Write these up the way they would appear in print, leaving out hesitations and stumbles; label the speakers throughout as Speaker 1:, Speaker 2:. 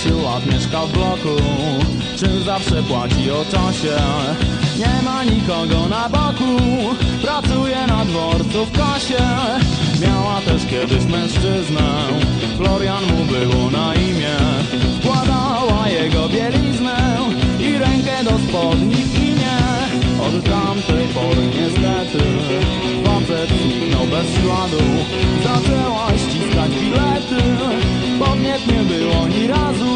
Speaker 1: 10 lat mieszka w bloku, czym zawsze płaci o czasie. Nie ma nikogo na boku, pracuje na dworcu w kasie. Miała też kiedyś mężczyznę, Florian mu było na imię. Wkładała jego bieliznę i rękę do spodni w kinie. Od tamtej pory niestety facet zniknął bez śladu. Zaczęła ściskać bilety, powiew nie było ni razu.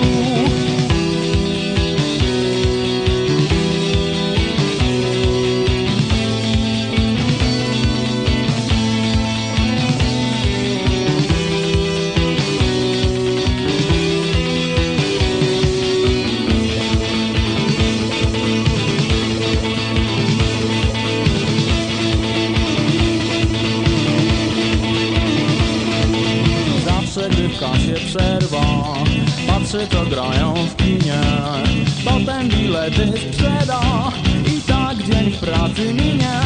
Speaker 1: Gdy w kasie przerwa, patrzy co grają w kinie. Potem bilety sprzeda i tak dzień w pracy minie.